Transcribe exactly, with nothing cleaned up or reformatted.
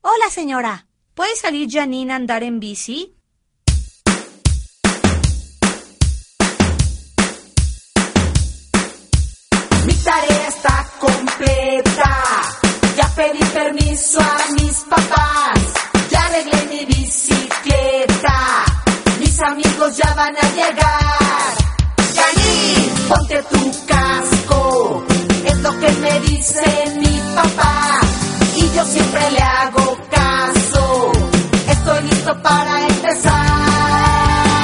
Hola, señora. ¿Puede salir Janine a andar en bici? Mi tarea está completa. Ya pedí permiso a mis papás. Ya arreglé mi bicicleta. Mis amigos ya van a llegar. Janine, ponte tu casco. Es lo que me dice mi